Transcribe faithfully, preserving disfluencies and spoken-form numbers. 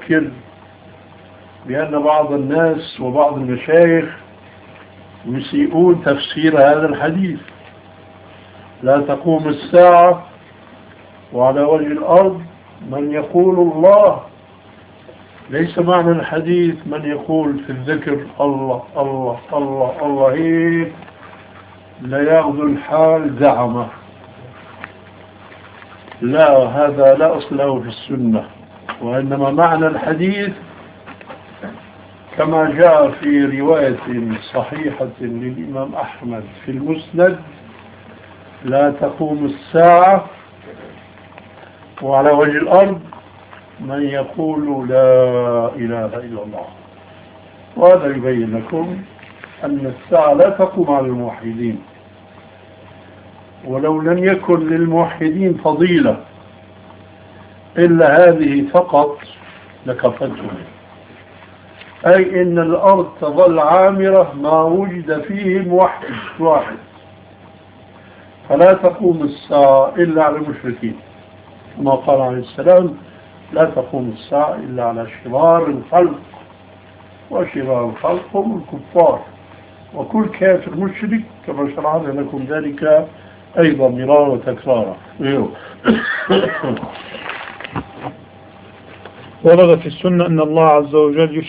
أذكر بأن بعض الناس وبعض المشايخ يسيئون تفسير هذا الحديث: لا تقوم الساعة وعلى وجه الأرض من يقول الله. ليس معنى الحديث من يقول في الذكر الله الله الله الله، هيك لا يأخذ الحال زعمه. لا، هذا لا أصل له في السنة. وإنما معنى الحديث كما جاء في رواية صحيحة للإمام أحمد في المسند: لا تقوم الساعة وعلى وجه الأرض من يقول لا إله إلا الله. وهذا يبين لكم أن الساعة لا تقوم على الموحدين، ولو لم يكن للموحدين فضيلة إلا هذه فقط لكفتهم، أي إن الأرض تظل عامرة ما وجد فيه موحد واحد، فلا تقوم الساعة إلا على المشركين، كما قال عليه السلام: لا تقوم الساعة إلا على شرار الخلق، وشرار الخلق هم الكفار، وكل كافر مشرك، كما شرعنا لكم ذلك أيضا مرارا وتكرارا. ورد في السنة أن الله عز وجل